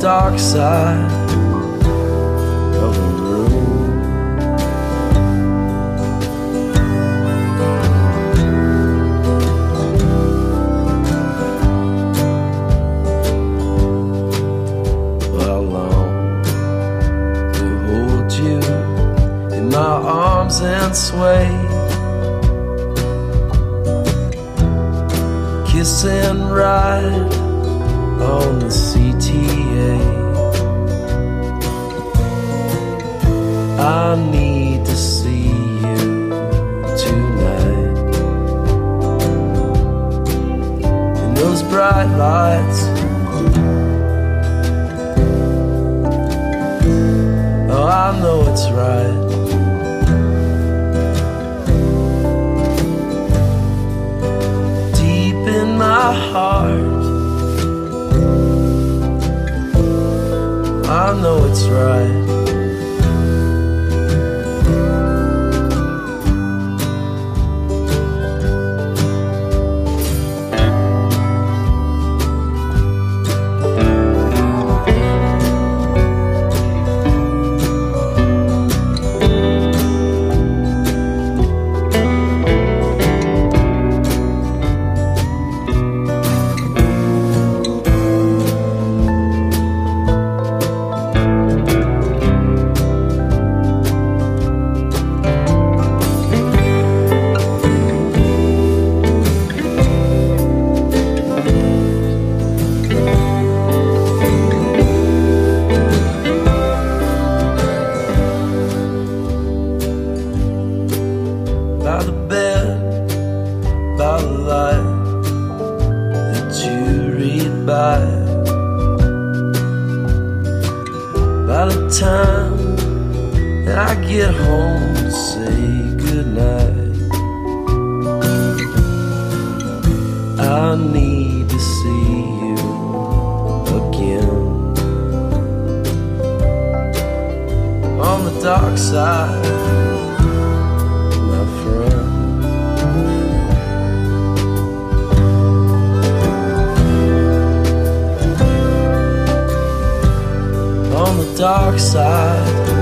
dark side of the room. I long to hold you in my arms and sway, kiss and ride on the CTA. I need to see you tonight. In those bright lights, oh, I know it's right. Deep in my heart, I know it's right. By the bed, by the light that you read by the time that I get home to say goodnight, I need to see you again. On the dark side, on the dark side.